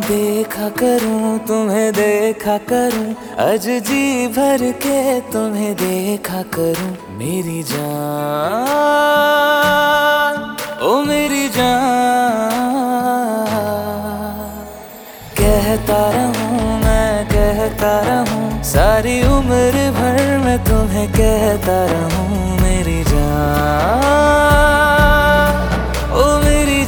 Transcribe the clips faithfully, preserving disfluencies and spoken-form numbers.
देखा करूं, तुम्हें देखा करूं, आज जी भर के तुम्हें देखा करूं। मेरी जान, ओ मेरी जान, कहता रहूं मैं, कहता रहूं, सारी उम्र भर मैं तुम्हें कहता रहूं। मेरी जान, ओ मेरी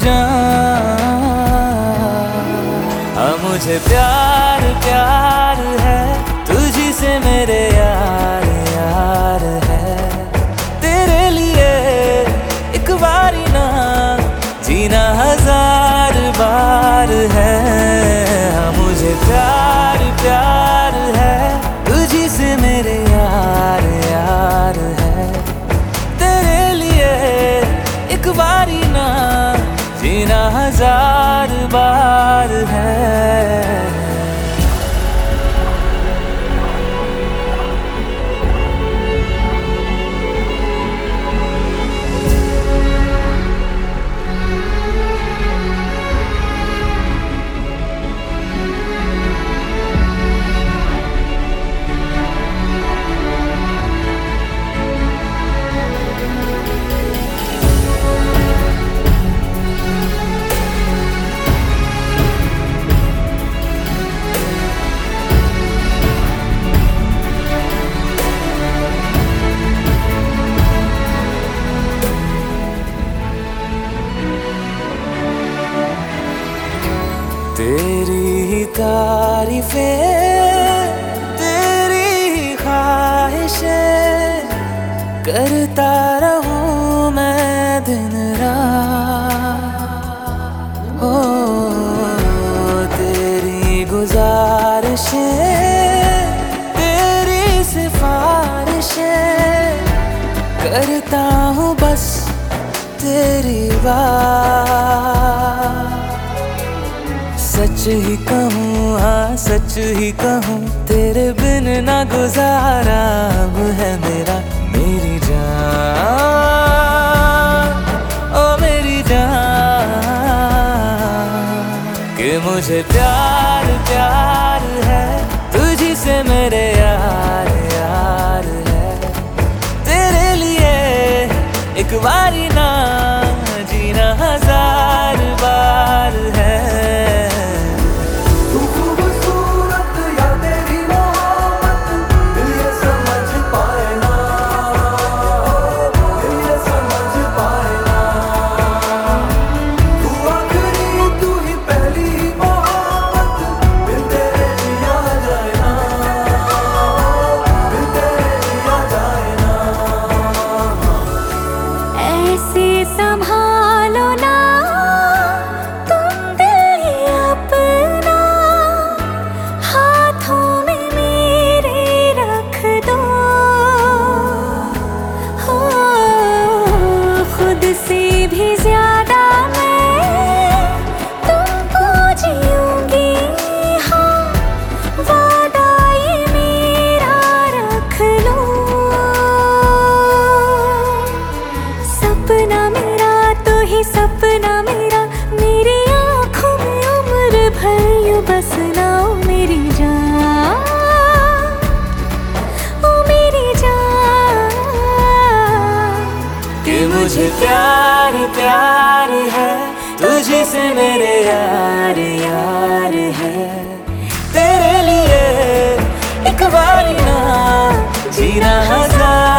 जान, हाँ मुझे प्यार प्यार है तुझी से मेरे यार यार है। तेरे लिए एक बारी ना जीना हजार बार है। हाँ मुझे प्यार प्यार है तुझी से मेरे यार यार है। तेरे लिए एक बारी ना जीना हजार बार है। तेरी ही तारीफें, तेरी ही ख्वाहिशें करता रहूं मैं दिन रात। हो तेरी गुजारिशें, तेरी सिफारिशें करता हूँ बस तेरी बात। सच ही कहूँ, हाँ सच ही कहूँ, तेरे बिन ना गुजारा अब है मेरा। मेरी जान, ओ मेरी जान, कि मुझे प्यार प्यार है तुझी से मेरे यार यार है। तेरे लिए एक बारी ना जीना हजार बार है। संभालो ना तुम दिल अपना, हाथों में मेरे रख दो। हो खुद से भी ज्यादा मैं तुमको जीऊंगी, हाँ वादा ये मेरा रख लो। सपना मेरा तो ही सपना मेरा, मेरी आँखों में उम्र भर यूं बसना। ओ मेरी जान, ओ मेरी जान, कि मुझे प्यार प्यार है तुझे से मेरे यार यार है। तेरे लिए एक बारी ना जीना हजार